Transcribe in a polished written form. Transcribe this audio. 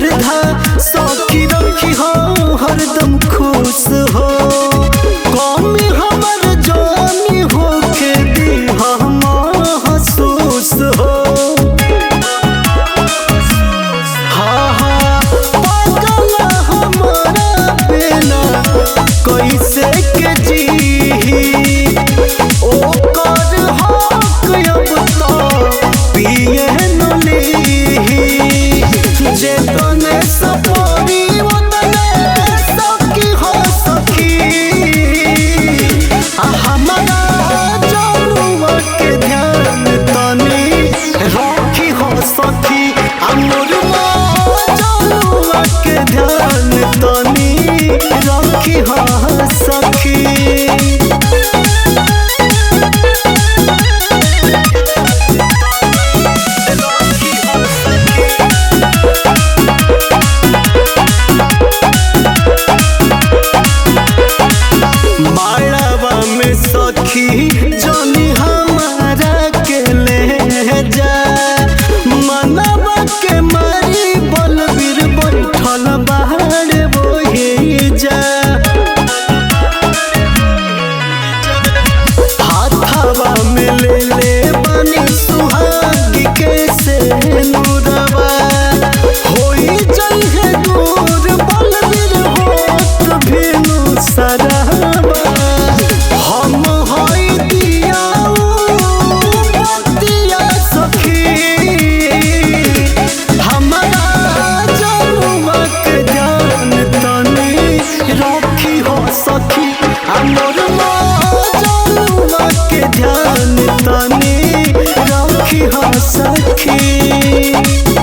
श्रद्धा सखी रखी हो हरदम खुश हो कमी हमर जानी हो के दी हम महसूस हो कैसे के जी ओ कर हक अब तो पिए नली जे तने सपोरी ओतने सखी हो सखी हमारा जनुआ के ध्यान तनी रखी हो सखी हमर जनुआ के ध्यान तनी रखी हो सखी माड़वा में सखी जानी हमारा के ले जा मनवा के मारी बलबीर बैठल बाहर बोहे जा हाथवा में ले बनी सुहाग के से नूरवा होई जइहे दूर बलबीर होत भेनु सरावा हम होई दिया सखी हमारा जनुआ के ध्यान तनी रखी हो सखी हमर जनुआ के ध्यान तनी रखी हो सखी।